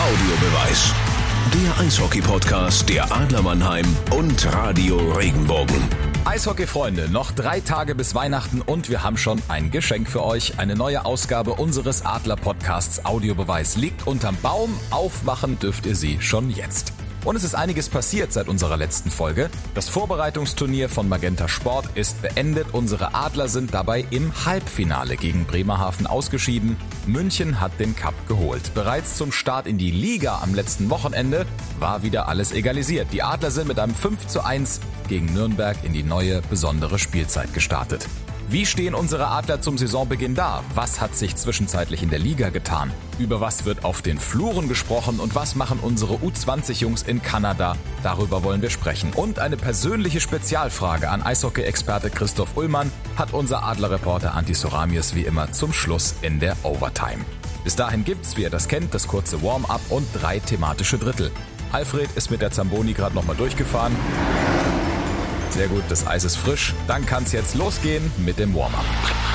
Audiobeweis. Der Eishockey-Podcast der Adler Mannheim und Radio Regenbogen. Eishockey-Freunde, noch 3 Tage bis Weihnachten und wir haben schon ein Geschenk für euch. Eine neue Ausgabe unseres Adler-Podcasts Audiobeweis liegt unterm Baum. Aufmachen dürft ihr sie schon jetzt. Und es ist einiges passiert seit unserer letzten Folge. Das Vorbereitungsturnier von Magenta Sport ist beendet. Unsere Adler sind dabei im Halbfinale gegen Bremerhaven ausgeschieden. München hat den Cup geholt. Bereits zum Start in die Liga am letzten Wochenende war wieder alles egalisiert. Die Adler sind mit einem 5:1 gegen Nürnberg in die neue besondere Spielzeit gestartet. Wie stehen unsere Adler zum Saisonbeginn da? Was hat sich zwischenzeitlich in der Liga getan? Über was wird auf den Fluren gesprochen und was machen unsere U20-Jungs in Kanada? Darüber wollen wir sprechen. Und eine persönliche Spezialfrage an Eishockey-Experte Christoph Ullmann hat unser Adler-Reporter Antti Soramies wie immer zum Schluss in der Overtime. Bis dahin gibt's, wie ihr das kennt, das kurze Warm-up und 3 thematische Drittel. Alfred ist mit der Zamboni gerade nochmal durchgefahren. Sehr gut, das Eis ist frisch. Dann kann es jetzt losgehen mit dem Warm-up.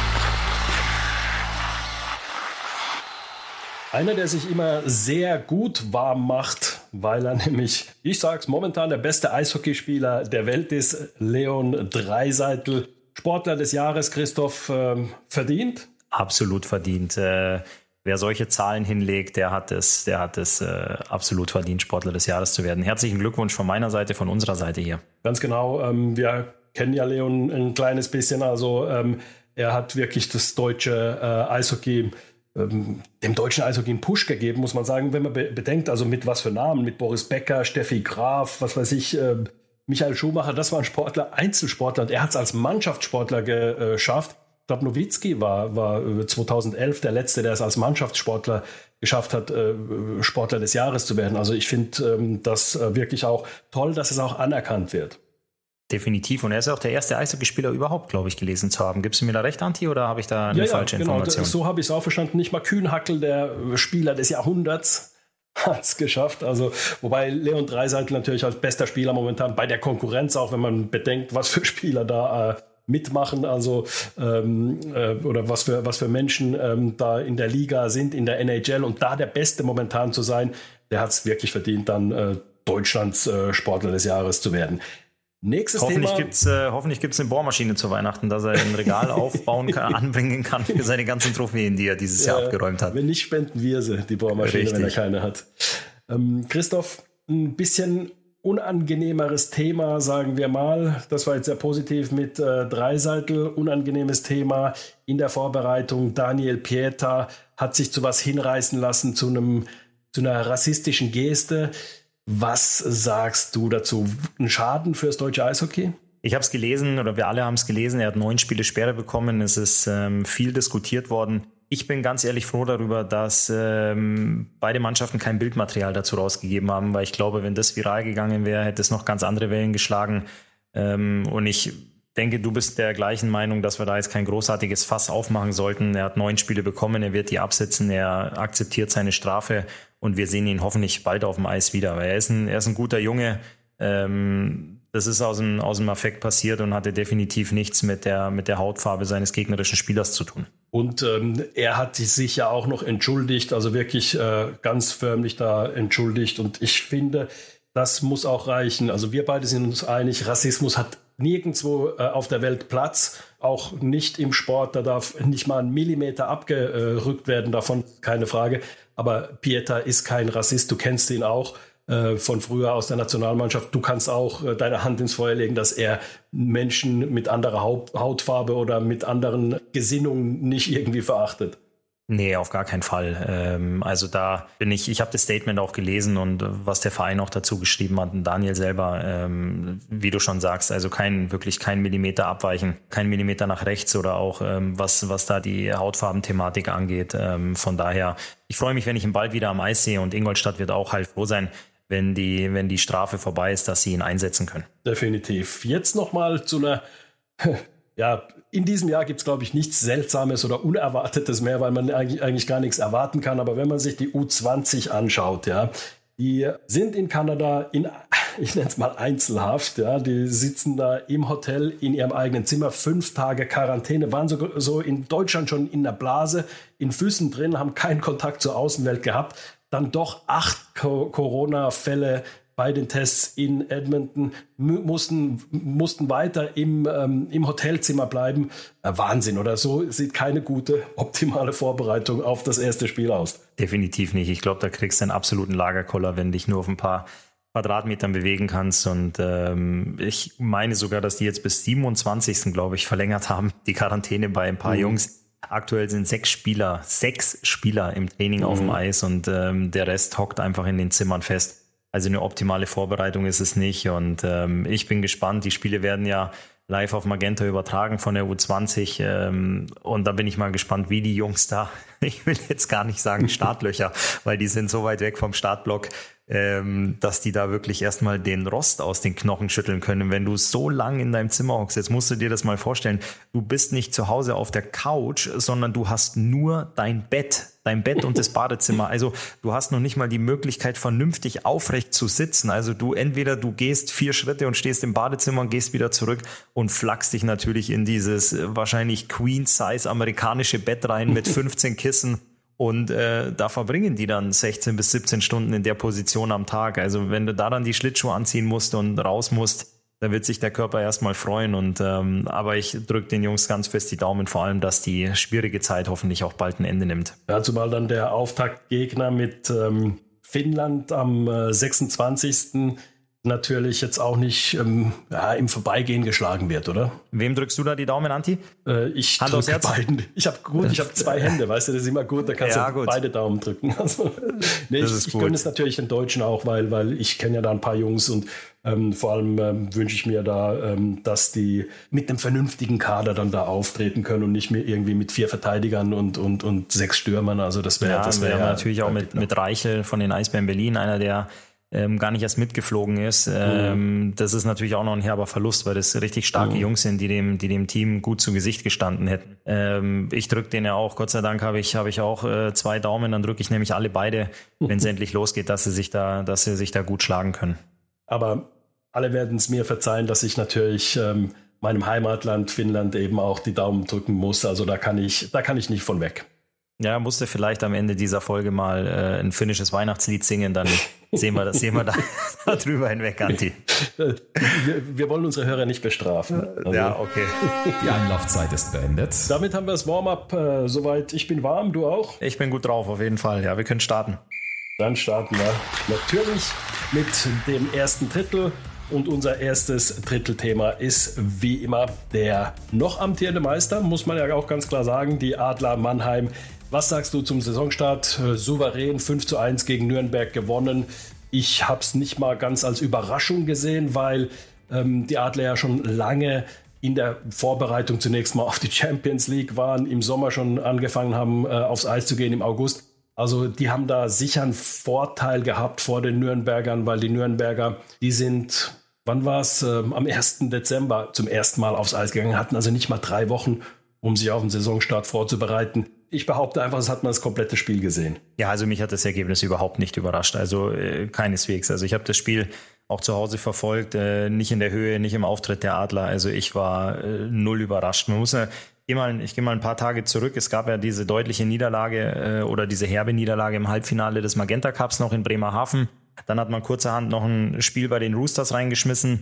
Einer, der sich immer sehr gut warm macht, weil er nämlich, ich sag's, momentan der beste Eishockeyspieler der Welt ist, Leon Draisaitl. Sportler des Jahres, Christoph, verdient? Absolut verdient. Wer solche Zahlen hinlegt, der hat es absolut verdient, Sportler des Jahres zu werden. Herzlichen Glückwunsch von meiner Seite, von unserer Seite hier. Ganz genau. Wir kennen ja Leon ein kleines bisschen. Also er hat wirklich das deutsche Eishockey, dem deutschen Eishockey einen Push gegeben, muss man sagen, wenn man bedenkt, also mit was für Namen, mit Boris Becker, Steffi Graf, was weiß ich, Michael Schumacher, das waren Sportler, Einzelsportler, und er hat es als Mannschaftssportler geschafft. Ich glaube, Nowitzki war 2011 der Letzte, der es als Mannschaftssportler geschafft hat, Sportler des Jahres zu werden. Also ich finde das wirklich auch toll, dass es auch anerkannt wird. Definitiv. Und er ist auch der erste Eishockeyspieler überhaupt, glaube ich, gelesen zu haben. Gibst du mir da recht, Antti, oder habe ich da eine falsche Information? So habe ich es auch verstanden. Nicht mal Kühnhackel, der Spieler des Jahrhunderts, hat es geschafft. Also, wobei Leon Draisaitl natürlich als bester Spieler momentan bei der Konkurrenz, auch wenn man bedenkt, was für Spieler da mitmachen, also oder was für Menschen da in der Liga sind, in der NHL, und da der Beste momentan zu sein, der hat es wirklich verdient, dann Deutschlands Sportler des Jahres zu werden. Nächstes Thema. Hoffentlich gibt's eine Bohrmaschine zu Weihnachten, dass er ein Regal aufbauen kann, anbringen kann für seine ganzen Trophäen, die er dieses Jahr abgeräumt hat. Wenn nicht, spenden wir sie, die Bohrmaschine. Richtig. Wenn er keine hat. Christoph, ein bisschen unangenehmeres Thema, sagen wir mal. Das war jetzt sehr positiv mit Draisaitl. Unangenehmes Thema in der Vorbereitung. Daniel Pieta hat sich zu was hinreißen lassen, zu einer rassistischen Geste. Was sagst du dazu? Ein Schaden fürs deutsche Eishockey? Ich habe es gelesen, oder wir alle haben es gelesen. Er hat 9 Spiele Sperre bekommen. Es ist viel diskutiert worden. Ich bin ganz ehrlich froh darüber, dass beide Mannschaften kein Bildmaterial dazu rausgegeben haben, weil ich glaube, wenn das viral gegangen wäre, hätte es noch ganz andere Wellen geschlagen. Und ich denke, du bist der gleichen Meinung, dass wir da jetzt kein großartiges Fass aufmachen sollten. Er hat 9 Spiele bekommen, er wird die absitzen, er akzeptiert seine Strafe und wir sehen ihn hoffentlich bald auf dem Eis wieder. Weil er ist ein guter Junge. Das ist aus dem Affekt passiert und hatte definitiv nichts mit der Hautfarbe seines gegnerischen Spielers zu tun. Und er hat sich ja auch noch entschuldigt, also wirklich ganz förmlich da entschuldigt. Und ich finde, das muss auch reichen. Also wir beide sind uns einig, Rassismus hat nirgendwo auf der Welt Platz, auch nicht im Sport. Da darf nicht mal ein Millimeter abgerückt werden, davon keine Frage. Aber Pieta ist kein Rassist, du kennst ihn auch von früher aus der Nationalmannschaft. Du kannst auch deine Hand ins Feuer legen, dass er Menschen mit anderer Hautfarbe oder mit anderen Gesinnungen nicht irgendwie verachtet. Nee, auf gar keinen Fall. Also da bin ich habe das Statement auch gelesen und was der Verein auch dazu geschrieben hat, und Daniel selber, wie du schon sagst, also wirklich kein Millimeter abweichen, kein Millimeter nach rechts oder auch was da die Hautfarbenthematik angeht. Von daher, ich freue mich, wenn ich ihn bald wieder am Eis sehe, und Ingolstadt wird auch halt froh sein, wenn die Strafe vorbei ist, dass sie ihn einsetzen können. Definitiv. Jetzt nochmal zu einer in diesem Jahr gibt es, glaube ich, nichts Seltsames oder Unerwartetes mehr, weil man eigentlich gar nichts erwarten kann. Aber wenn man sich die U20 anschaut, ja, die sind in Kanada ich nenne es mal Einzelhaft, ja, die sitzen da im Hotel in ihrem eigenen Zimmer, 5 Tage Quarantäne, waren so in Deutschland schon in der Blase, in Füßen drin, haben keinen Kontakt zur Außenwelt gehabt. dann doch 8 Corona-Fälle bei den Tests in Edmonton, mussten weiter im Hotelzimmer bleiben. Wahnsinn, oder? So sieht keine gute, optimale Vorbereitung auf das erste Spiel aus. Definitiv nicht. Ich glaube, da kriegst du einen absoluten Lagerkoller, wenn du dich nur auf ein paar Quadratmetern bewegen kannst. Und ich meine sogar, dass die jetzt bis 27. glaube ich verlängert haben, die Quarantäne bei ein paar Jungs. Aktuell sind 6 Spieler im Training auf dem Eis und der Rest hockt einfach in den Zimmern fest. Also eine optimale Vorbereitung ist es nicht und ich bin gespannt. Die Spiele werden ja live auf Magenta übertragen von der U20 und da bin ich mal gespannt, wie die Jungs da, ich will jetzt gar nicht sagen Startlöcher, weil die sind so weit weg vom Startblock, dass die da wirklich erstmal den Rost aus den Knochen schütteln können. Wenn du so lang in deinem Zimmer hockst, jetzt musst du dir das mal vorstellen, du bist nicht zu Hause auf der Couch, sondern du hast nur dein Bett und das Badezimmer. Also du hast noch nicht mal die Möglichkeit, vernünftig aufrecht zu sitzen. Also du gehst 4 Schritte und stehst im Badezimmer und gehst wieder zurück und flachst dich natürlich in dieses wahrscheinlich Queen-Size amerikanische Bett rein mit 15 Kissen. Und da verbringen die dann 16 bis 17 Stunden in der Position am Tag. Also wenn du da dann die Schlittschuhe anziehen musst und raus musst, dann wird sich der Körper erstmal freuen. Und aber ich drücke den Jungs ganz fest die Daumen, vor allem, dass die schwierige Zeit hoffentlich auch bald ein Ende nimmt. Ja, zumal dann der Auftaktgegner mit Finnland am 26. natürlich jetzt auch nicht im Vorbeigehen geschlagen wird, oder? Wem drückst du da die Daumen, Anti? Ich drücke beiden. Ich habe 2 Hände, weißt du, das ist immer gut, da kannst du beide Daumen drücken. Also, ich gönne es natürlich den Deutschen auch, weil ich kenne ja da ein paar Jungs und vor allem wünsche ich mir da, dass die mit einem vernünftigen Kader dann da auftreten können und nicht mehr irgendwie mit 4 Verteidigern und 6 Stürmern. Also das wäre natürlich auch mit Reichel von den Eisbären Berlin, einer der gar nicht erst mitgeflogen ist. Das ist natürlich auch noch ein herber Verlust, weil das richtig starke Jungs sind, die dem Team gut zu Gesicht gestanden hätten. Ich drücke den ja auch, Gott sei Dank habe ich auch 2 Daumen, dann drücke ich nämlich beide, wenn es endlich losgeht, dass sie sich da gut schlagen können. Aber alle werden es mir verzeihen, dass ich natürlich meinem Heimatland Finnland eben auch die Daumen drücken muss. Also da kann ich nicht von weg. Ja, musste vielleicht am Ende dieser Folge mal ein finnisches Weihnachtslied singen, dann sehen wir da drüber hinweg, Anti. Wir wollen unsere Hörer nicht bestrafen. Also, ja, okay. Die Anlaufzeit ist beendet. Damit haben wir das Warm-up soweit. Ich bin warm, du auch? Ich bin gut drauf, auf jeden Fall. Ja, wir können starten. Dann starten wir natürlich mit dem ersten Drittel. Und unser erstes Drittelthema ist wie immer der noch amtierende Meister, muss man ja auch ganz klar sagen, die Adler Mannheim. Was sagst du zum Saisonstart? Souverän 5:1 gegen Nürnberg gewonnen. Ich habe es nicht mal ganz als Überraschung gesehen, weil die Adler ja schon lange in der Vorbereitung zunächst mal auf die Champions League waren, im Sommer schon angefangen haben, aufs Eis zu gehen im August. Also die haben da sicher einen Vorteil gehabt vor den Nürnbergern, weil die Nürnberger, die sind, wann war es, am 1. Dezember zum ersten Mal aufs Eis gegangen, hatten also nicht mal 3 Wochen, um sich auf den Saisonstart vorzubereiten. Ich behaupte einfach, es hat man das komplette Spiel gesehen. Ja, also mich hat das Ergebnis überhaupt nicht überrascht, also keineswegs. Also ich habe das Spiel auch zu Hause verfolgt, nicht in der Höhe, nicht im Auftritt der Adler, also ich war null überrascht. Man muss ich gehe mal ein paar Tage zurück. Es gab ja diese deutliche Niederlage oder diese herbe Niederlage im Halbfinale des Magenta Cups noch in Bremerhaven. Dann hat man kurzerhand noch ein Spiel bei den Roosters reingeschmissen,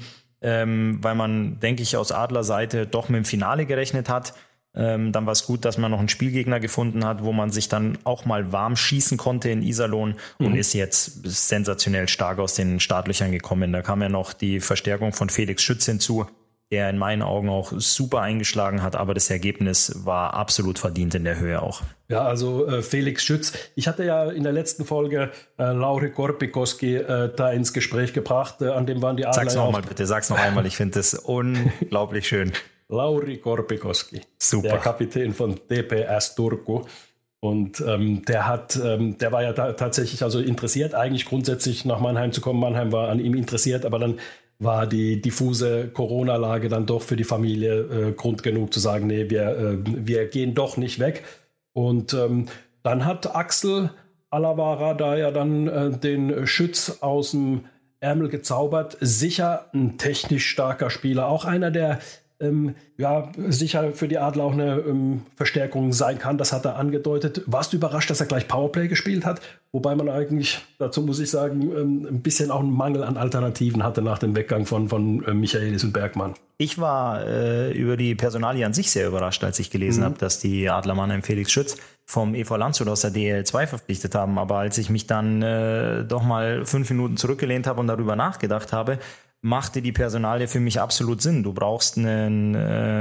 weil man, denke ich, aus Adlerseite doch mit dem Finale gerechnet hat. Dann war es gut, dass man noch einen Spielgegner gefunden hat, wo man sich dann auch mal warm schießen konnte in Iserlohn und ist jetzt sensationell stark aus den Startlöchern gekommen. Da kam ja noch die Verstärkung von Felix Schütz hinzu, der in meinen Augen auch super eingeschlagen hat, aber das Ergebnis war absolut verdient in der Höhe auch. Ja, also Felix Schütz. Ich hatte ja in der letzten Folge Lauri Korpikoski da ins Gespräch gebracht, an dem waren die Adler. Sag's nochmal bitte, sag's noch einmal, ich finde das unglaublich schön. Lauri Korpikoski, super. Der Kapitän von TPS Turku. Und der war ja tatsächlich also interessiert, eigentlich grundsätzlich nach Mannheim zu kommen. Mannheim war an ihm interessiert, aber dann war die diffuse Corona-Lage dann doch für die Familie Grund genug zu sagen, nee, wir gehen doch nicht weg. Und dann hat Axel Alavara da ja dann den Schütz aus dem Ärmel gezaubert. Sicher ein technisch starker Spieler, auch einer, der sicher für die Adler auch eine Verstärkung sein kann. Das hat er angedeutet. Warst du überrascht, dass er gleich Powerplay gespielt hat? Wobei man eigentlich, dazu muss ich sagen, ein bisschen auch einen Mangel an Alternativen hatte nach dem Weggang von Michaelis und Bergmann. Ich war über die Personalie an sich sehr überrascht, als ich gelesen habe, dass die Adler Mannheim Felix Schütz vom EV Landshut aus der DEL2 verpflichtet haben. Aber als ich mich dann doch mal 5 Minuten zurückgelehnt habe und darüber nachgedacht habe, machte die Personalie für mich absolut Sinn. Du brauchst einen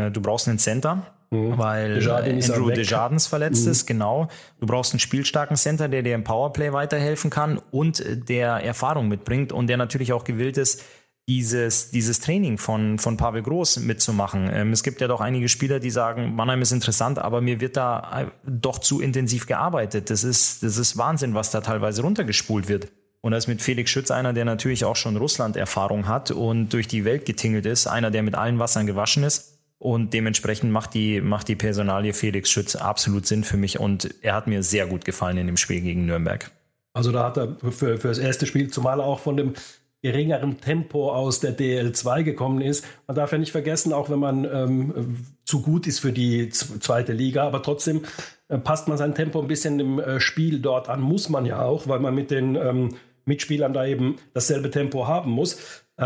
Center, weil Andrew Desjardins verletzt ist, genau. Du brauchst einen spielstarken Center, der dir im Powerplay weiterhelfen kann und der Erfahrung mitbringt und der natürlich auch gewillt ist, dieses Training von Pavel Groß mitzumachen. Es gibt ja doch einige Spieler, die sagen, Mannheim ist interessant, aber mir wird da doch zu intensiv gearbeitet. Das ist Wahnsinn, was da teilweise runtergespult wird. Und da ist mit Felix Schütz einer, der natürlich auch schon Russland-Erfahrung hat und durch die Welt getingelt ist, einer, der mit allen Wassern gewaschen ist. Und dementsprechend macht die Personalie Felix Schütz absolut Sinn für mich. Und er hat mir sehr gut gefallen in dem Spiel gegen Nürnberg. Also da hat er für das erste Spiel, zumal auch von dem geringeren Tempo aus der DL2 gekommen ist. Man darf ja nicht vergessen, auch wenn man zu gut ist für die zweite Liga, aber trotzdem passt man sein Tempo ein bisschen im Spiel dort an, muss man ja auch, weil man mit den Mitspielern da eben dasselbe Tempo haben muss.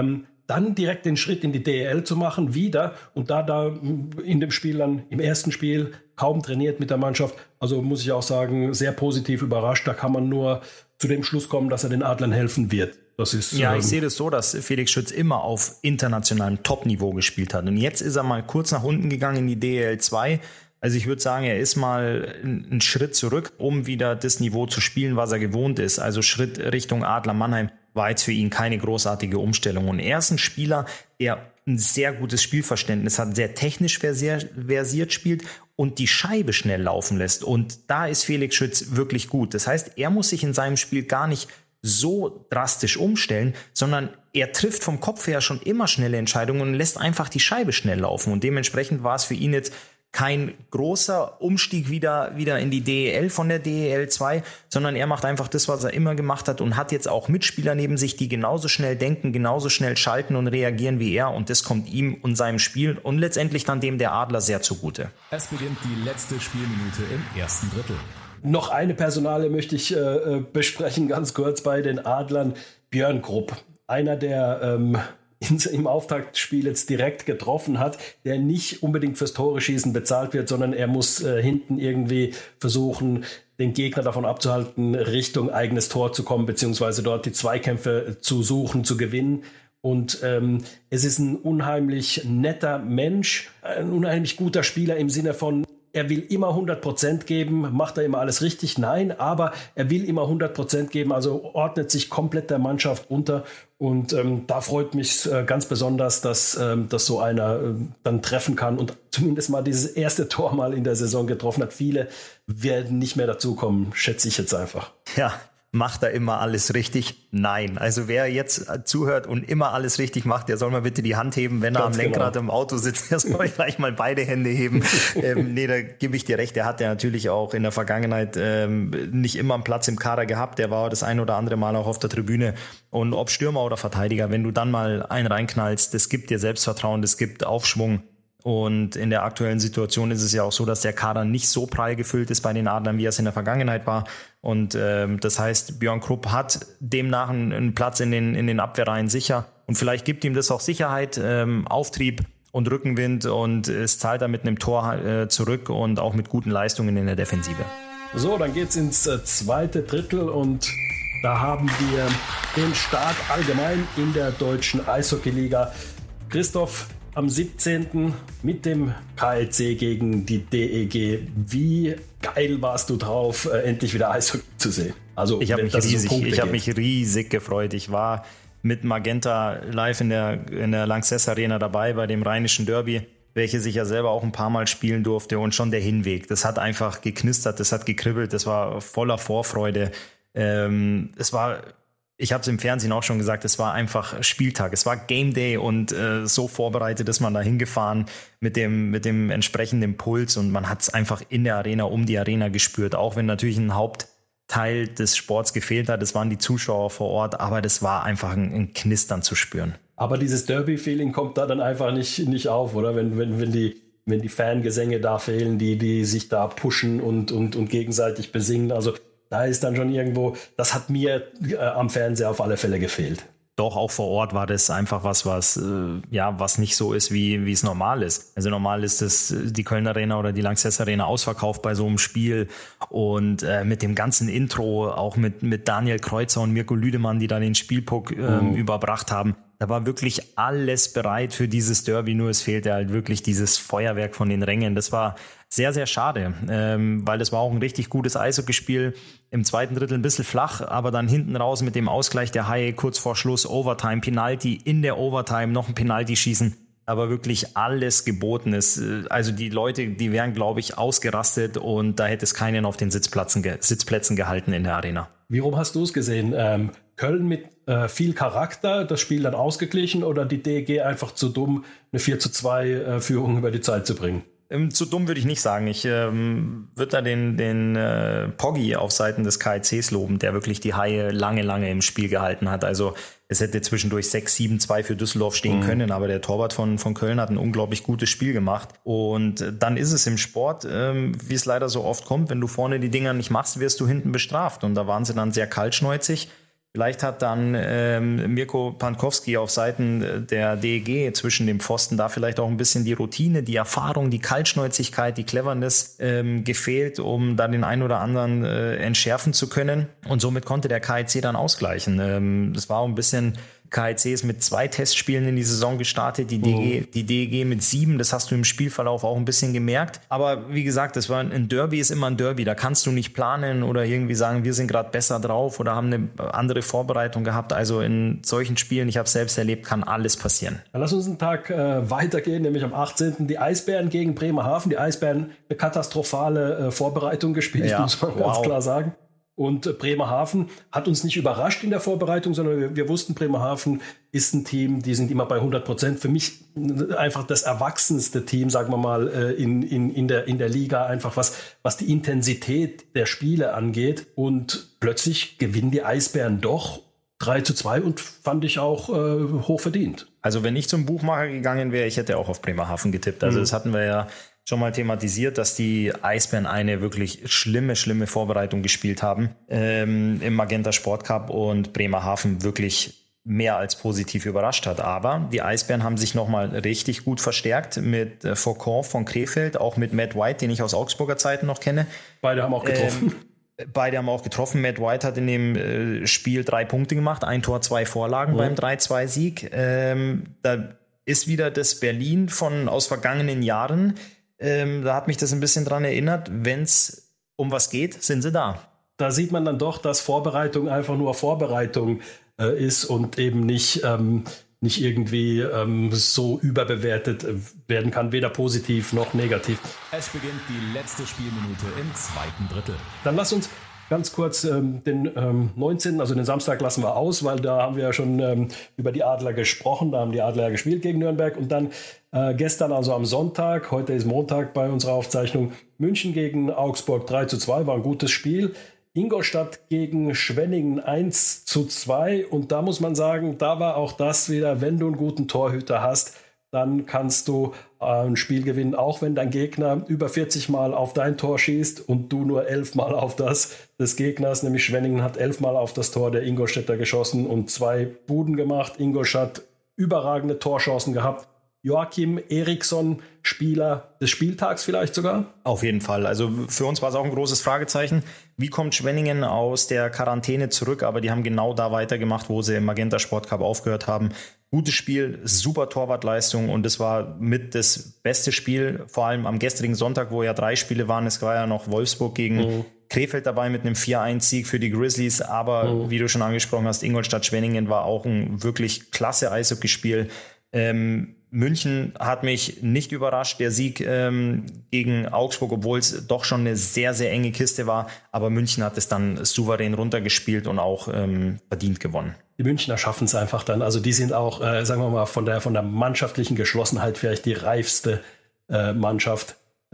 Dann direkt den Schritt in die DEL zu machen, wieder und da in dem Spiel dann, im ersten Spiel, kaum trainiert mit der Mannschaft. Also muss ich auch sagen, sehr positiv überrascht. Da kann man nur zu dem Schluss kommen, dass er den Adlern helfen wird. Das ist, ich sehe das so, dass Felix Schütz immer auf internationalem Top-Niveau gespielt hat. Und jetzt ist er mal kurz nach unten gegangen in die DEL2. Also ich würde sagen, er ist mal einen Schritt zurück, um wieder das Niveau zu spielen, was er gewohnt ist. Also Schritt Richtung Adler Mannheim war jetzt für ihn keine großartige Umstellung. Und er ist ein Spieler, der ein sehr gutes Spielverständnis hat, sehr technisch versiert spielt und die Scheibe schnell laufen lässt. Und da ist Felix Schütz wirklich gut. Das heißt, er muss sich in seinem Spiel gar nicht so drastisch umstellen, sondern er trifft vom Kopf her schon immer schnelle Entscheidungen und lässt einfach die Scheibe schnell laufen. Und dementsprechend war es für ihn jetzt kein großer Umstieg wieder in die DEL von der DEL2, sondern er macht einfach das, was er immer gemacht hat und hat jetzt auch Mitspieler neben sich, die genauso schnell denken, genauso schnell schalten und reagieren wie er, und das kommt ihm und seinem Spiel und letztendlich dann dem der Adler sehr zugute. Es beginnt die letzte Spielminute im ersten Drittel. Noch eine Personale möchte ich besprechen, ganz kurz bei den Adlern. Björn Krupp, einer, der im Auftaktspiel jetzt direkt getroffen hat, der nicht unbedingt fürs Tore-Schießen bezahlt wird, sondern er muss hinten irgendwie versuchen, den Gegner davon abzuhalten, Richtung eigenes Tor zu kommen, beziehungsweise dort die Zweikämpfe zu suchen, zu gewinnen. Und es ist ein unheimlich netter Mensch, ein unheimlich guter Spieler im Sinne von, er will immer 100% geben. Macht er immer alles richtig? Nein, aber er will immer 100% geben, also ordnet sich komplett der Mannschaft unter. Und da freut mich ganz besonders, dass so einer dann treffen kann und zumindest mal dieses erste Tor mal in der Saison getroffen hat. Viele werden nicht mehr dazukommen, schätze ich jetzt einfach. Ja. Macht er immer alles richtig? Nein. Also wer jetzt zuhört und immer alles richtig macht, der soll mal bitte die Hand heben, wenn er am Lenkrad im Auto sitzt. Der soll gleich mal beide Hände heben. Nee, da gebe ich dir recht. Der hat ja natürlich auch in der Vergangenheit nicht immer einen Platz im Kader gehabt. Der war das ein oder andere Mal auch auf der Tribüne. Und ob Stürmer oder Verteidiger, wenn du dann mal einen reinknallst, das gibt dir Selbstvertrauen, das gibt Aufschwung. Und in der aktuellen Situation ist es ja auch so, dass der Kader nicht so prall gefüllt ist bei den Adlern, wie es in der Vergangenheit war. Und das heißt, Björn Krupp hat demnach einen Platz in den Abwehrreihen sicher. Und vielleicht gibt ihm das auch Sicherheit, Auftrieb und Rückenwind. Und es zahlt er mit einem Tor zurück und auch mit guten Leistungen in der Defensive. So, dann geht's ins zweite Drittel und da haben wir den Start allgemein in der deutschen Eishockeyliga. Christoph, am 17. mit dem KLC gegen die DEG. Wie geil warst du drauf, endlich wieder Eishockey zu sehen? Also, ich habe mich riesig gefreut. Ich war mit Magenta live in der Lanxess Arena dabei bei dem Rheinischen Derby, welche sich ja selber auch ein paar Mal spielen durfte, und schon der Hinweg. Das hat einfach geknistert, das hat gekribbelt, das war voller Vorfreude. Ich habe es im Fernsehen auch schon gesagt, es war einfach Spieltag, es war Game Day und so vorbereitet ist man da hingefahren mit dem entsprechenden Puls, und man hat es einfach in der Arena, um die Arena gespürt, auch wenn natürlich ein Hauptteil des Sports gefehlt hat, es waren die Zuschauer vor Ort, aber das war einfach ein Knistern zu spüren. Aber dieses Derby-Feeling kommt da dann einfach nicht auf, oder? Wenn die Fangesänge da fehlen, die sich da pushen und gegenseitig besingen. Also da ist dann schon irgendwo, das hat mir am Fernseher auf alle Fälle gefehlt. Doch, auch vor Ort war das einfach was nicht so ist, wie es normal ist. Also normal ist es die Kölner Arena oder die Lanxess Arena ausverkauft bei so einem Spiel und mit dem ganzen Intro, auch mit Daniel Kreuzer und Mirko Lüdemann, die da den Spielpuck überbracht haben. Da war wirklich alles bereit für dieses Derby, nur es fehlte halt wirklich dieses Feuerwerk von den Rängen. Das war sehr, sehr schade, weil das war auch ein richtig gutes Eishockeyspiel. Im zweiten Drittel ein bisschen flach, aber dann hinten raus mit dem Ausgleich der Haie, kurz vor Schluss Overtime, Penalty, in der Overtime noch ein Penalty schießen. Aber wirklich alles geboten ist. Also die Leute, die wären, glaube ich, ausgerastet und da hätte es keinen auf den Sitzplätzen gehalten in der Arena. Wie rum hast du es gesehen? Köln mit viel Charakter, das Spiel dann ausgeglichen oder die DEG einfach zu dumm, eine 4:2 Führung über die Zeit zu bringen? Zu dumm würde ich nicht sagen. Ich würde da den Poggi auf Seiten des KICs loben, der wirklich die Haie lange im Spiel gehalten hat. Also es hätte zwischendurch 6-7-2 für Düsseldorf stehen können, aber der Torwart von Köln hat ein unglaublich gutes Spiel gemacht. Und dann ist es im Sport, wie es leider so oft kommt, wenn du vorne die Dinger nicht machst, wirst du hinten bestraft. Und da waren sie dann sehr kaltschnäuzig. Vielleicht hat dann Mirko Pankowski auf Seiten der DEG zwischen dem Pfosten da vielleicht auch ein bisschen die Routine, die Erfahrung, die Kaltschnäuzigkeit, die Cleverness gefehlt, um da den einen oder anderen entschärfen zu können. Und somit konnte der KIC dann ausgleichen. Das war auch ein bisschen... KIC ist mit 2 Testspielen in die Saison gestartet, die DEG mit 7, das hast du im Spielverlauf auch ein bisschen gemerkt. Aber wie gesagt, ein Derby ist immer ein Derby, da kannst du nicht planen oder irgendwie sagen, wir sind gerade besser drauf oder haben eine andere Vorbereitung gehabt. Also in solchen Spielen, ich habe es selbst erlebt, kann alles passieren. Dann lass uns einen Tag weitergehen, nämlich am 18. Die Eisbären gegen Bremerhaven. Die Eisbären eine katastrophale Vorbereitung gespielt, muss man ganz klar sagen. Und Bremerhaven hat uns nicht überrascht in der Vorbereitung, sondern wir wussten, Bremerhaven ist ein Team, die sind immer bei 100%. Für mich einfach das erwachsenste Team, sagen wir mal, in der Liga, einfach was die Intensität der Spiele angeht. Und plötzlich gewinnen die Eisbären doch 3:2 und fand ich auch hoch verdient. Also wenn ich zum Buchmacher gegangen wäre, ich hätte auch auf Bremerhaven getippt. Also das hatten wir ja schon mal thematisiert, dass die Eisbären eine wirklich schlimme Vorbereitung gespielt haben im Magenta Sport Cup und Bremerhaven wirklich mehr als positiv überrascht hat. Aber die Eisbären haben sich nochmal richtig gut verstärkt mit Faucon von Krefeld, auch mit Matt White, den ich aus Augsburger Zeiten noch kenne. Beide haben auch getroffen. Matt White hat in dem Spiel 3 Punkte gemacht, 1 Tor, 2 Vorlagen beim 3:2-Sieg. Da ist wieder das Berlin aus vergangenen Jahren. Da hat mich das ein bisschen dran erinnert, wenn es um was geht, sind sie da. Da sieht man dann doch, dass Vorbereitung einfach nur Vorbereitung ist und eben nicht irgendwie so überbewertet werden kann, weder positiv noch negativ. Es beginnt die letzte Spielminute im zweiten Drittel. Dann lass uns ganz kurz den 19., also den Samstag lassen wir aus, weil da haben wir ja schon über die Adler gesprochen. Da haben die Adler ja gespielt gegen Nürnberg. Und dann gestern, also am Sonntag, heute ist Montag bei unserer Aufzeichnung, München gegen Augsburg 3:2, war ein gutes Spiel. Ingolstadt gegen Schwenningen 1:2. Und da muss man sagen, da war auch das wieder, wenn du einen guten Torhüter hast, dann kannst du ein Spiel gewinnen, auch wenn dein Gegner über 40 Mal auf dein Tor schießt und du nur 11 Mal auf das des Gegners, nämlich Schwenningen hat 11 Mal auf das Tor der Ingolstädter geschossen und 2 Buden gemacht. Ingolstadt überragende Torchancen gehabt. Joachim Eriksson, Spieler des Spieltags vielleicht sogar? Auf jeden Fall. Also für uns war es auch ein großes Fragezeichen. Wie kommt Schwenningen aus der Quarantäne zurück? Aber die haben genau da weitergemacht, wo sie im Magenta Sport Cup aufgehört haben. Gutes Spiel, super Torwartleistung und es war mit das beste Spiel, vor allem am gestrigen Sonntag, wo ja 3 Spiele waren. Es war ja noch Wolfsburg gegen Krefeld dabei mit einem 4:1-Sieg für die Grizzlies. Aber wie du schon angesprochen hast, Ingolstadt-Schwenningen war auch ein wirklich klasse Eishockeyspiel. München hat mich nicht überrascht, der Sieg gegen Augsburg, obwohl es doch schon eine sehr, sehr enge Kiste war. Aber München hat es dann souverän runtergespielt und auch verdient gewonnen. Die Münchner schaffen es einfach dann. Also die sind auch, sagen wir mal, von der mannschaftlichen Geschlossenheit vielleicht die reifste Mannschaft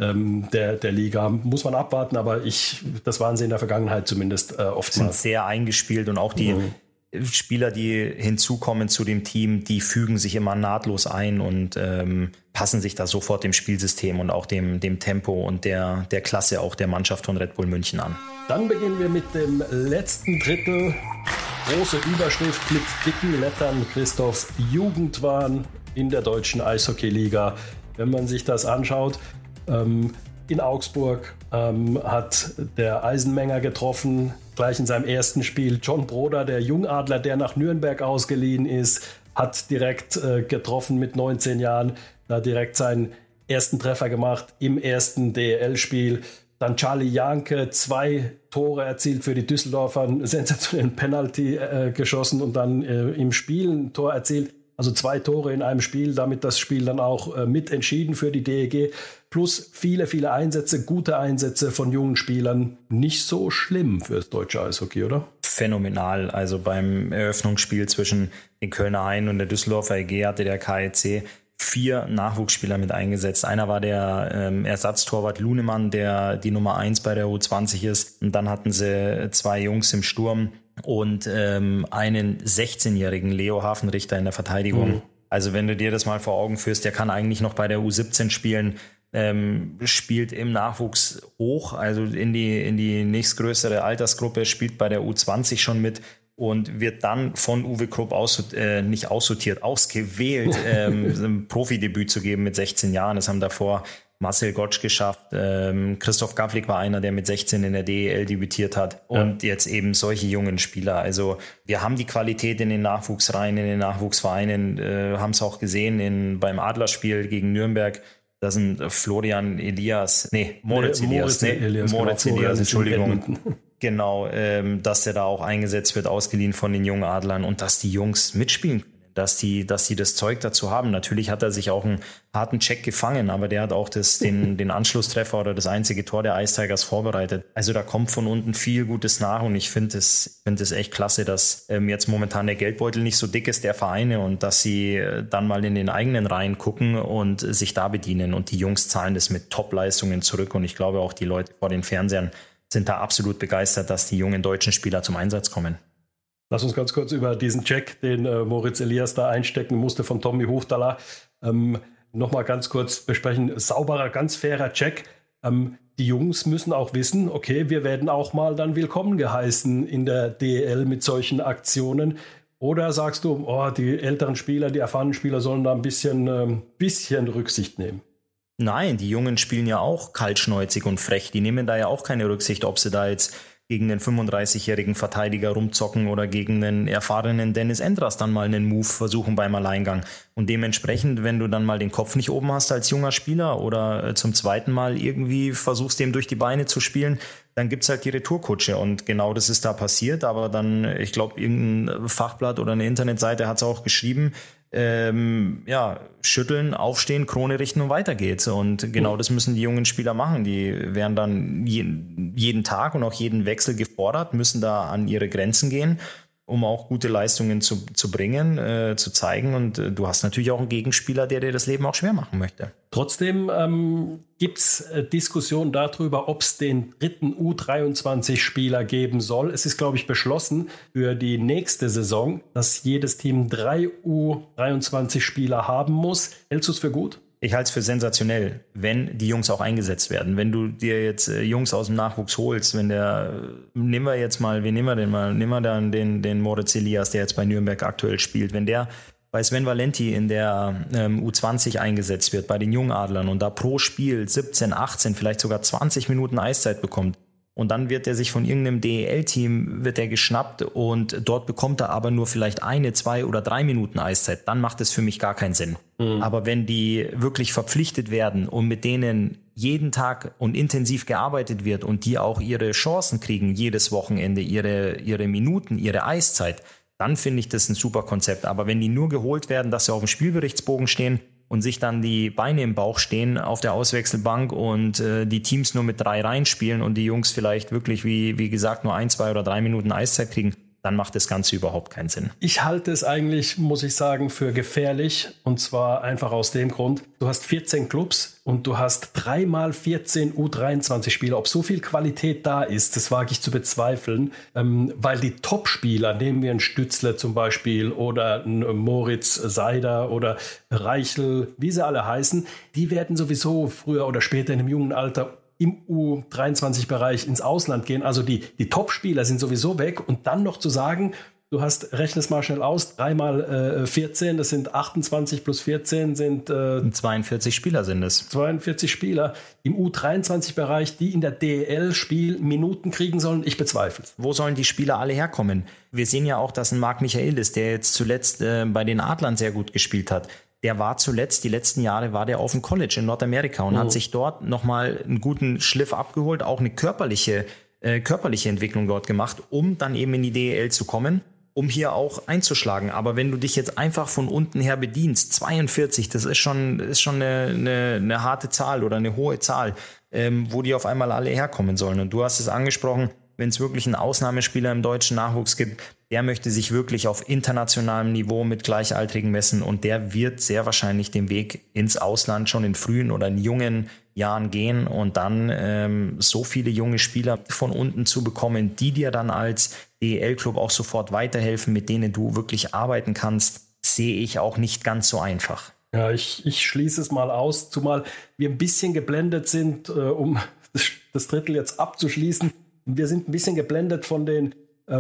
der Liga. Muss man abwarten, aber das waren sie in der Vergangenheit zumindest oftmals. Sind sehr eingespielt und auch Spieler, die hinzukommen zu dem Team, die fügen sich immer nahtlos ein und passen sich da sofort dem Spielsystem und auch dem Tempo und der Klasse auch der Mannschaft von Red Bull München an. Dann beginnen wir mit dem letzten Drittel. Große Überschrift mit dicken Lettern: Christoph, Jugendwahn in der deutschen Eishockeyliga. Wenn man sich das anschaut, in Augsburg hat der Eisenmenger getroffen, gleich in seinem ersten Spiel. John Broder, der Jungadler, der nach Nürnberg ausgeliehen ist, hat direkt getroffen mit 19 Jahren, da direkt seinen ersten Treffer gemacht im ersten DEL-Spiel. Dann Charlie Janke, 2 Tore erzielt für die Düsseldorfer, einen sensationellen Penalty geschossen und dann im Spiel ein Tor erzielt. Also 2 Tore in einem Spiel, damit das Spiel dann auch mitentschieden für die DEG. Plus viele, viele Einsätze, gute Einsätze von jungen Spielern. Nicht so schlimm fürs deutsche Eishockey, oder? Phänomenal. Also beim Eröffnungsspiel zwischen den Kölner Haien und der Düsseldorfer EG hatte der KEC 4 Nachwuchsspieler mit eingesetzt. Einer war der Ersatztorwart Lunemann, der die Nummer 1 bei der U20 ist. Und dann hatten sie 2 Jungs im Sturm und einen 16-jährigen Leo Hafenrichter in der Verteidigung. Also wenn du dir das mal vor Augen führst, der kann eigentlich noch bei der U17 spielen, spielt im Nachwuchs hoch, also in die nächstgrößere Altersgruppe, spielt bei der U20 schon mit und wird dann von Uwe Krupp ausgewählt, ein Profidebüt zu geben mit 16 Jahren. Das haben davor Marcel Gottsch geschafft. Christoph Gavlik war einer, der mit 16 in der DEL debütiert hat. Und jetzt eben solche jungen Spieler. Also wir haben die Qualität in den Nachwuchsreihen, in den Nachwuchsvereinen, haben es auch gesehen beim Adlerspiel gegen Nürnberg. Da sind Moritz Elias, Entschuldigung. Genau, dass der da auch eingesetzt wird, ausgeliehen von den jungen Adlern und dass die Jungs mitspielen können, dass die das Zeug dazu haben. Natürlich hat er sich auch einen harten Check gefangen, aber der hat auch den Anschlusstreffer oder das einzige Tor der Ice Tigers vorbereitet. Also da kommt von unten viel Gutes nach und ich finde es echt klasse, dass jetzt momentan der Geldbeutel nicht so dick ist der Vereine und dass sie dann mal in den eigenen Reihen gucken und sich da bedienen und die Jungs zahlen das mit Top-Leistungen zurück und ich glaube auch die Leute vor den Fernsehern sind da absolut begeistert, dass die jungen deutschen Spieler zum Einsatz kommen. Lass uns ganz kurz über diesen Check, den Moritz Elias da einstecken musste von Tommy Hochtaler, nochmal ganz kurz besprechen. Sauberer, ganz fairer Check. Die Jungs müssen auch wissen, okay, wir werden auch mal dann willkommen geheißen in der DEL mit solchen Aktionen. Oder sagst du, die älteren Spieler, die erfahrenen Spieler sollen da ein bisschen Rücksicht nehmen? Nein, die Jungen spielen ja auch kaltschnäuzig und frech. Die nehmen da ja auch keine Rücksicht, ob sie da jetzt gegen den 35-jährigen Verteidiger rumzocken oder gegen den erfahrenen Dennis Endras dann mal einen Move versuchen beim Alleingang. Und dementsprechend, wenn du dann mal den Kopf nicht oben hast als junger Spieler oder zum zweiten Mal irgendwie versuchst, dem durch die Beine zu spielen, dann gibt's halt die Retourkutsche. Und genau das ist da passiert. Aber dann, ich glaube, irgendein Fachblatt oder eine Internetseite hat's auch geschrieben, schütteln, aufstehen, Krone richten und weiter geht's. Und genau das müssen die jungen Spieler machen. Die werden dann jeden Tag und auch jeden Wechsel gefordert, müssen da an ihre Grenzen gehen, um auch gute Leistungen zu bringen, zu zeigen. Und du hast natürlich auch einen Gegenspieler, der dir das Leben auch schwer machen möchte. Trotzdem gibt es Diskussionen darüber, ob es den dritten U23-Spieler geben soll. Es ist, glaube ich, beschlossen für die nächste Saison, dass jedes Team 3 U23-Spieler haben muss. Hältst du es für gut? Ich halte es für sensationell, wenn die Jungs auch eingesetzt werden. Wenn du dir jetzt Jungs aus dem Nachwuchs holst, nehmen wir dann den Moritz Elias, der jetzt bei Nürnberg aktuell spielt, wenn der bei Sven Valenti in der U20 eingesetzt wird, bei den Jungadlern und da pro Spiel 17, 18, vielleicht sogar 20 Minuten Eiszeit bekommt und dann wird er sich von irgendeinem DEL-Team geschnappt und dort bekommt er aber nur vielleicht 1, 2 oder 3 Minuten Eiszeit, dann macht es für mich gar keinen Sinn. Aber wenn die wirklich verpflichtet werden und mit denen jeden Tag und intensiv gearbeitet wird und die auch ihre Chancen kriegen, jedes Wochenende ihre Minuten, ihre Eiszeit, dann finde ich das ein super Konzept. Aber wenn die nur geholt werden, dass sie auf dem Spielberichtsbogen stehen und sich dann die Beine im Bauch stehen auf der Auswechselbank und die Teams nur mit 3 reinspielen und die Jungs vielleicht wirklich, wie gesagt, nur 1, 2 oder 3 Minuten Eiszeit kriegen, dann macht das Ganze überhaupt keinen Sinn. Ich halte es eigentlich, muss ich sagen, für gefährlich. Und zwar einfach aus dem Grund, du hast 14 Clubs und du hast 3 mal 14 U23-Spieler. Ob so viel Qualität da ist, das wage ich zu bezweifeln. Weil die Top-Spieler, nehmen wir einen Stützle zum Beispiel oder einen Moritz Seider oder Reichel, wie sie alle heißen, die werden sowieso früher oder später in einem jungen Alter im U23-Bereich ins Ausland gehen. Also die Top-Spieler sind sowieso weg. Und dann noch zu sagen, du rechne es mal schnell aus, 3 mal 14, das sind 28 plus 14 sind 42 Spieler sind es. 42 Spieler im U23-Bereich, die in der DEL Minuten kriegen sollen. Ich bezweifle es. Wo sollen die Spieler alle herkommen? Wir sehen ja auch, dass ein Marc Michaelis, der jetzt zuletzt bei den Adlern sehr gut gespielt hat, der war zuletzt, die letzten Jahre war der auf dem College in Nordamerika und hat sich dort nochmal einen guten Schliff abgeholt, auch eine körperliche Entwicklung dort gemacht, um dann eben in die DEL zu kommen, um hier auch einzuschlagen. Aber wenn du dich jetzt einfach von unten her bedienst, 42, das ist schon eine harte Zahl oder eine hohe Zahl, wo die auf einmal alle herkommen sollen. Und du hast es angesprochen, wenn es wirklich einen Ausnahmespieler im deutschen Nachwuchs gibt, der möchte sich wirklich auf internationalem Niveau mit Gleichaltrigen messen und der wird sehr wahrscheinlich den Weg ins Ausland schon in frühen oder in jungen Jahren gehen und dann so viele junge Spieler von unten zu bekommen, die dir dann als DEL-Club auch sofort weiterhelfen, mit denen du wirklich arbeiten kannst, sehe ich auch nicht ganz so einfach. Ja, ich schließe es mal aus, zumal wir ein bisschen geblendet sind, um das Drittel jetzt abzuschließen. Wir sind ein bisschen geblendet von den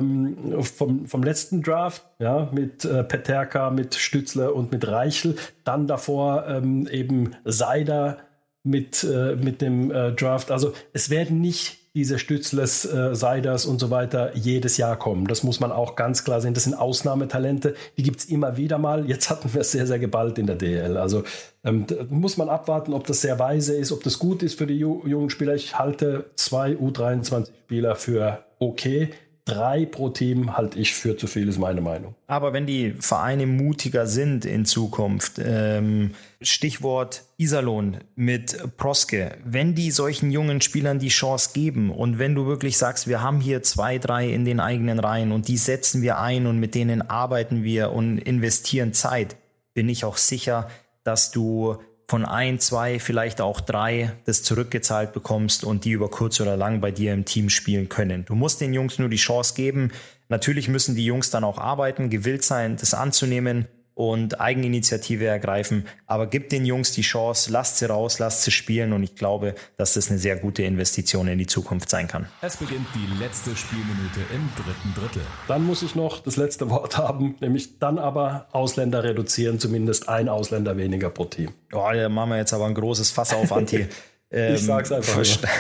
vom letzten Draft, ja, mit Peterka, mit Stützle und mit Reichel. Dann davor eben Seider mit dem Draft. Also es werden nicht diese Stützles, Seiders und so weiter jedes Jahr kommen. Das muss man auch ganz klar sehen. Das sind Ausnahmetalente, die gibt es immer wieder mal. Jetzt hatten wir es sehr, sehr geballt in der DL. Also muss man abwarten, ob das sehr weise ist, ob das gut ist für die jungen Spieler. Ich halte 2 U23-Spieler für okay. 3 pro Team halte ich für zu viel, ist meine Meinung. Aber wenn die Vereine mutiger sind in Zukunft, Stichwort Iserlohn mit Proske, wenn die solchen jungen Spielern die Chance geben und wenn du wirklich sagst, wir haben hier 2, 3 in den eigenen Reihen und die setzen wir ein und mit denen arbeiten wir und investieren Zeit, bin ich auch sicher, dass du von 1, 2, vielleicht auch 3 das zurückgezahlt bekommst und die über kurz oder lang bei dir im Team spielen können. Du musst den Jungs nur die Chance geben. Natürlich müssen die Jungs dann auch arbeiten, gewillt sein, das anzunehmen und Eigeninitiative ergreifen. Aber gib den Jungs die Chance, lasst sie raus, lasst sie spielen und ich glaube, dass das eine sehr gute Investition in die Zukunft sein kann. Es beginnt die letzte Spielminute im 3. Drittel. Dann muss ich noch das letzte Wort haben, nämlich dann aber Ausländer reduzieren, zumindest ein Ausländer weniger pro Team. Oh, da machen wir jetzt aber ein großes Fass auf, Anti. Ich sag's einfach.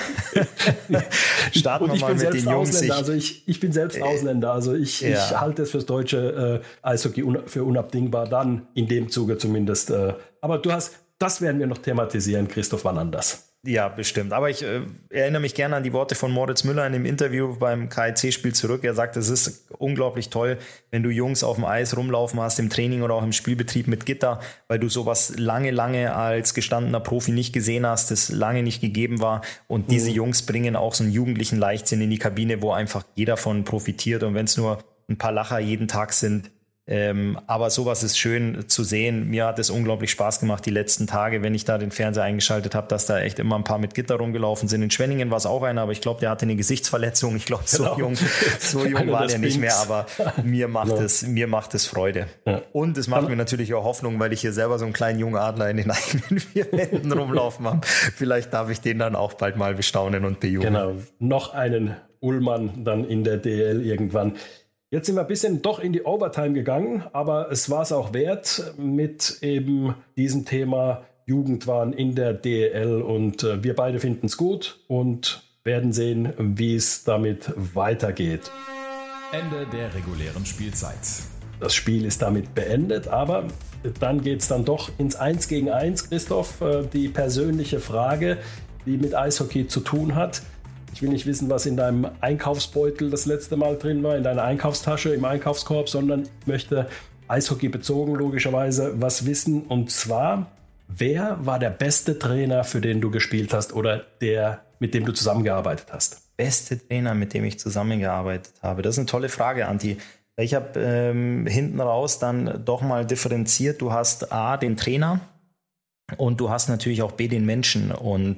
Starten wir mal mit den Jungs. Ich bin selbst Ausländer. Also ich halte es fürs deutsche Eishockey für unabdingbar. Dann in dem Zuge zumindest. Aber das werden wir noch thematisieren, Christoph, wann anders. Ja, bestimmt. Aber ich erinnere mich gerne an die Worte von Moritz Müller in dem Interview beim KIC-Spiel zurück. Er sagt, es ist unglaublich toll, wenn du Jungs auf dem Eis rumlaufen hast, im Training oder auch im Spielbetrieb mit Gitter, weil du sowas lange als gestandener Profi nicht gesehen hast, das lange nicht gegeben war. Und diese Jungs bringen auch so einen jugendlichen Leichtsinn in die Kabine, wo einfach jeder von profitiert. Und wenn es nur ein paar Lacher jeden Tag sind, aber sowas ist schön zu sehen. Mir hat es unglaublich Spaß gemacht die letzten Tage, wenn ich da den Fernseher eingeschaltet habe, dass da echt immer ein paar mit Gitter rumgelaufen sind. In Schwenningen war es auch einer, aber ich glaube, der hatte eine Gesichtsverletzung. Ich glaube, so jung war der nicht mehr, aber mir macht es Freude. Ja. Und es macht mir natürlich auch Hoffnung, weil ich hier selber so einen kleinen jungen Adler in den eigenen 4 Wänden rumlaufen habe. Vielleicht darf ich den dann auch bald mal bestaunen und bejubeln. Genau, noch einen Ullmann dann in der DL irgendwann. Jetzt sind wir ein bisschen doch in die Overtime gegangen, aber es war es auch wert mit eben diesem Thema Jugendwahn in der DEL und wir beide finden es gut und werden sehen, wie es damit weitergeht. Ende der regulären Spielzeit. Das Spiel ist damit beendet, aber dann geht es dann doch ins 1 gegen 1, Christoph, die persönliche Frage, die mit Eishockey zu tun hat. Ich will nicht wissen, was in deinem Einkaufsbeutel das letzte Mal drin war, in deiner Einkaufstasche, im Einkaufskorb, sondern ich möchte Eishockey bezogen logischerweise was wissen. Und zwar, wer war der beste Trainer, für den du gespielt hast oder mit dem du zusammengearbeitet hast? beste Trainer, mit dem ich zusammengearbeitet habe? Das ist eine tolle Frage, Antti. Ich habe hinten raus dann doch mal differenziert. Du hast A, den Trainer und du hast natürlich auch B, den Menschen. Und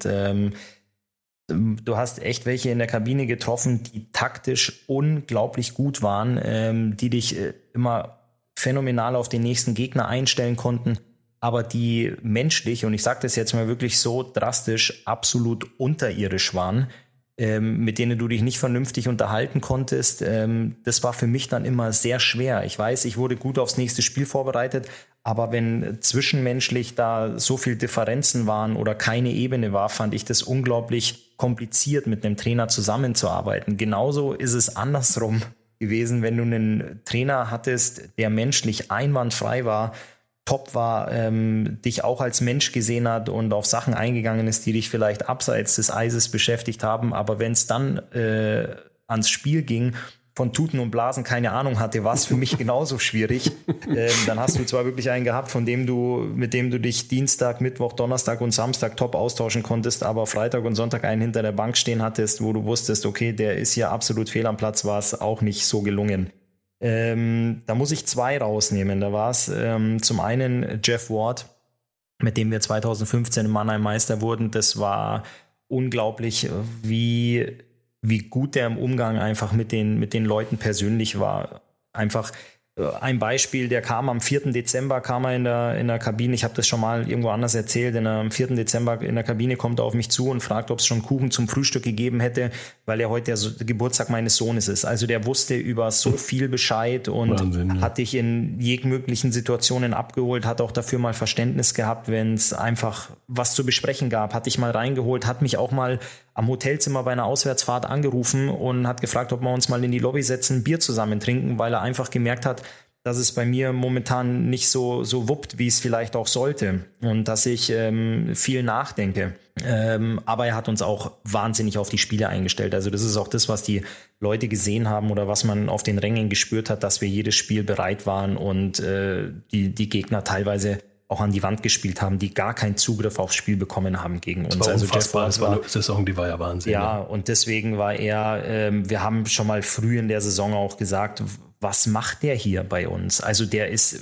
du hast echt welche in der Kabine getroffen, die taktisch unglaublich gut waren, die dich immer phänomenal auf den nächsten Gegner einstellen konnten, aber die menschlich, und ich sage das jetzt mal wirklich so drastisch, absolut unterirdisch waren, mit denen du dich nicht vernünftig unterhalten konntest. Das war für mich dann immer sehr schwer. Ich weiß, ich wurde gut aufs nächste Spiel vorbereitet, aber wenn zwischenmenschlich da so viel Differenzen waren oder keine Ebene war, fand ich das unglaublich kompliziert, mit einem Trainer zusammenzuarbeiten. Genauso ist es andersrum gewesen, wenn du einen Trainer hattest, der menschlich einwandfrei war, top war, dich auch als Mensch gesehen hat und auf Sachen eingegangen ist, die dich vielleicht abseits des Eises beschäftigt haben. Aber wenn es dann ans Spiel ging, von Tuten und Blasen keine Ahnung hatte, war es für mich genauso schwierig. Dann hast du zwar wirklich einen gehabt, mit dem du dich Dienstag, Mittwoch, Donnerstag und Samstag top austauschen konntest, aber Freitag und Sonntag einen hinter der Bank stehen hattest, wo du wusstest, okay, der ist hier absolut fehl am Platz, war es auch nicht so gelungen. Da muss ich 2 rausnehmen. Da war es zum einen Jeff Ward, mit dem wir 2015 in Mannheim Meister wurden. Das war unglaublich, wie gut der im Umgang einfach mit den Leuten persönlich war. Einfach ein Beispiel, der kam am 4. Dezember, kam er in der Kabine, ich habe das schon mal irgendwo anders erzählt, am 4. Dezember in der Kabine kommt er auf mich zu und fragt, ob es schon Kuchen zum Frühstück gegeben hätte, weil er heute der Geburtstag meines Sohnes ist. Also der wusste über so viel Bescheid und Wahnsinn, ja. Hat dich in jeglichen Situationen abgeholt, hat auch dafür mal Verständnis gehabt, wenn es einfach was zu besprechen gab, hat dich mal reingeholt, hat mich auch mal am Hotelzimmer bei einer Auswärtsfahrt angerufen und hat gefragt, ob wir uns mal in die Lobby setzen, Bier zusammen trinken, weil er einfach gemerkt hat, dass es bei mir momentan nicht so wuppt, wie es vielleicht auch sollte und dass ich viel nachdenke. Aber er hat uns auch wahnsinnig auf die Spiele eingestellt. Also das ist auch das, was die Leute gesehen haben oder was man auf den Rängen gespürt hat, dass wir jedes Spiel bereit waren und die Gegner teilweise auch an die Wand gespielt haben, die gar keinen Zugriff aufs Spiel bekommen haben gegen uns. Das war unfassbar. Das war eine Saison, die war ja Wahnsinn. Ja, und deswegen war er, wir haben schon mal früh in der Saison auch gesagt, was macht der hier bei uns? Also der ist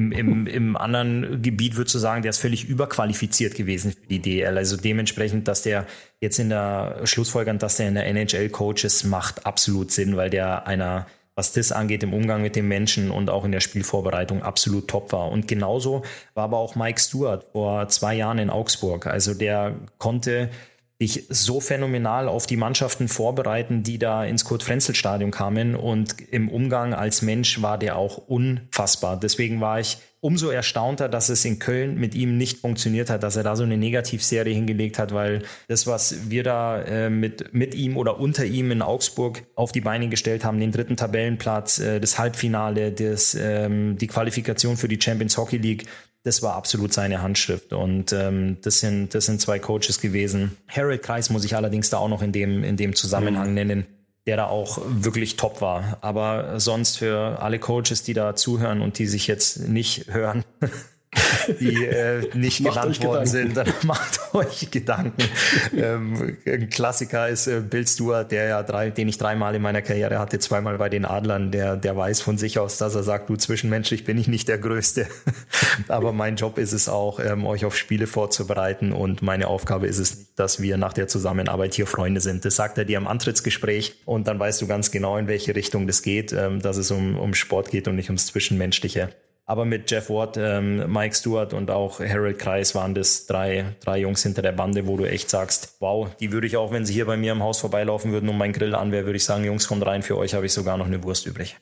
im anderen Gebiet, würdest du sagen, der ist völlig überqualifiziert gewesen für die DEL. Also dementsprechend, dass der jetzt schlussfolgernd, dass der in der NHL Coach ist, macht absolut Sinn, weil der was das angeht, im Umgang mit den Menschen und auch in der Spielvorbereitung absolut top war. Und genauso war aber auch Mike Stewart vor 2 Jahren in Augsburg. Also der konnte dich so phänomenal auf die Mannschaften vorbereiten, die da ins Kurt-Frenzel-Stadion kamen. Und im Umgang als Mensch war der auch unfassbar. Deswegen war ich umso erstaunter, dass es in Köln mit ihm nicht funktioniert hat, dass er da so eine Negativserie hingelegt hat, weil das, was wir da mit ihm oder unter ihm in Augsburg auf die Beine gestellt haben, den 3. Tabellenplatz, das Halbfinale, die Qualifikation für die Champions Hockey League, das war absolut seine Handschrift. Und das sind 2 Coaches gewesen. Harold Kreis muss ich allerdings da auch noch in dem Zusammenhang nennen, der da auch wirklich top war. Aber sonst für alle Coaches, die da zuhören und die sich jetzt nicht hören, die nicht genannt worden sind, dann macht euch Gedanken. Ein Klassiker ist Bill Stewart, den ich 3-mal in meiner Karriere hatte, 2-mal bei den Adlern, der weiß von sich aus, dass er sagt, du, zwischenmenschlich bin ich nicht der Größte. Aber mein Job ist es auch, euch auf Spiele vorzubereiten und meine Aufgabe ist es nicht, dass wir nach der Zusammenarbeit hier Freunde sind. Das sagt er dir im Antrittsgespräch und dann weißt du ganz genau, in welche Richtung das geht, dass es um Sport geht und nicht ums Zwischenmenschliche. Aber mit Jeff Ward, Mike Stewart und auch Harold Kreis waren das 3 Jungs hinter der Bande, wo du echt sagst, wow, die würde ich auch, wenn sie hier bei mir im Haus vorbeilaufen würden und mein Grill an wäre, würde ich sagen, Jungs, kommt rein, für euch habe ich sogar noch eine Wurst übrig.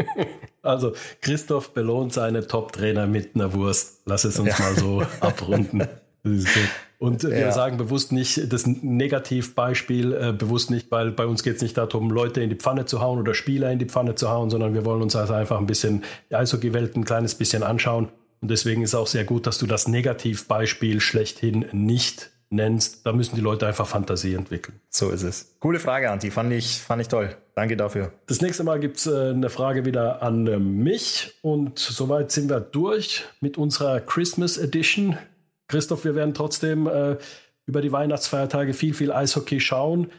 Also Christoph belohnt seine Top-Trainer mit einer Wurst. Lass es uns mal so abrunden. Das ist gut. Und wir sagen bewusst nicht das Negativbeispiel, bewusst nicht, weil bei uns geht es nicht darum, Leute in die Pfanne zu hauen oder Spieler in die Pfanne zu hauen, sondern wir wollen uns also einfach ein bisschen die Eishockey-Welt ein kleines bisschen anschauen. Und deswegen ist auch sehr gut, dass du das Negativbeispiel schlechthin nicht nennst. Da müssen die Leute einfach Fantasie entwickeln. So ist es. Coole Frage, Antti. Fand ich toll. Danke dafür. Das nächste Mal gibt es eine Frage wieder an mich. Und soweit sind wir durch mit unserer Christmas Edition. Christoph, wir werden trotzdem über die Weihnachtsfeiertage viel Eishockey schauen.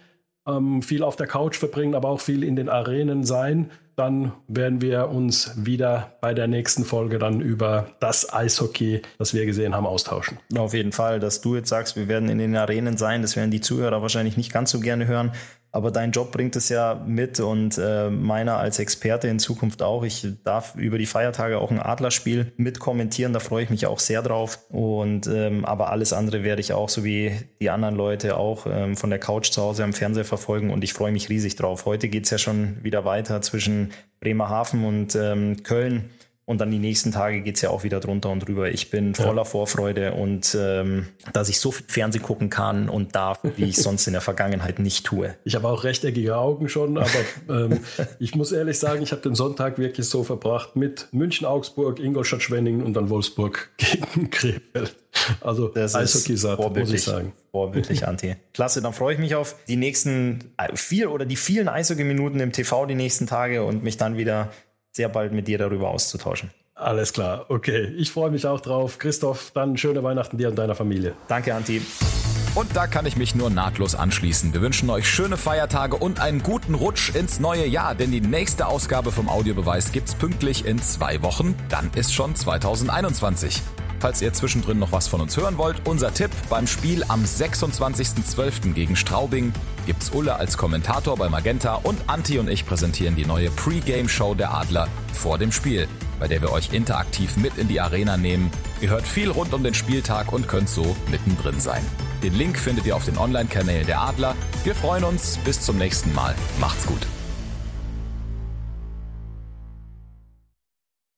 viel auf der Couch verbringen, aber auch viel in den Arenen sein. Dann werden wir uns wieder bei der nächsten Folge dann über das Eishockey, das wir gesehen haben, austauschen. Auf jeden Fall, dass du jetzt sagst, wir werden in den Arenen sein, das werden die Zuhörer wahrscheinlich nicht ganz so gerne hören. Aber dein Job bringt es ja mit und meiner als Experte in Zukunft auch. Ich darf über die Feiertage auch ein Adlerspiel mitkommentieren, da freue ich mich auch sehr drauf. Und aber alles andere werde ich auch, so wie die anderen Leute, auch von der Couch zu Hause am Fernseher verfolgen und ich freue mich riesig drauf. Heute geht es ja schon wieder weiter zwischen Bremerhaven und Köln. Und dann die nächsten Tage geht es ja auch wieder drunter und drüber. Ich bin voller Vorfreude und dass ich so viel Fernsehen gucken kann und darf, wie ich sonst in der Vergangenheit nicht tue. Ich habe auch rechteckige Augen schon, aber ich muss ehrlich sagen, ich habe den Sonntag wirklich so verbracht mit München, Augsburg, Ingolstadt, Schwenningen und dann Wolfsburg gegen Krefeld. Also das Eishockey satt, muss ich sagen. Vorbildlich, Antti. Klasse, dann freue ich mich auf die nächsten die vielen Eishockey-Minuten im TV die nächsten Tage und mich dann wieder sehr bald mit dir darüber auszutauschen. Alles klar, okay. Ich freue mich auch drauf. Christoph, dann schöne Weihnachten dir und deiner Familie. Danke, Antti. Und da kann ich mich nur nahtlos anschließen. Wir wünschen euch schöne Feiertage und einen guten Rutsch ins neue Jahr, denn die nächste Ausgabe vom Audiobeweis gibt's pünktlich in 2 Wochen. Dann ist schon 2021. Falls ihr zwischendrin noch was von uns hören wollt, unser Tipp: beim Spiel am 26.12. gegen Straubing gibt's Ulle als Kommentator bei Magenta und Antti und ich präsentieren die neue Pre-Game-Show der Adler vor dem Spiel, bei der wir euch interaktiv mit in die Arena nehmen. Ihr hört viel rund um den Spieltag und könnt so mittendrin sein. Den Link findet ihr auf den Online-Kanälen der Adler. Wir freuen uns. Bis zum nächsten Mal. Macht's gut.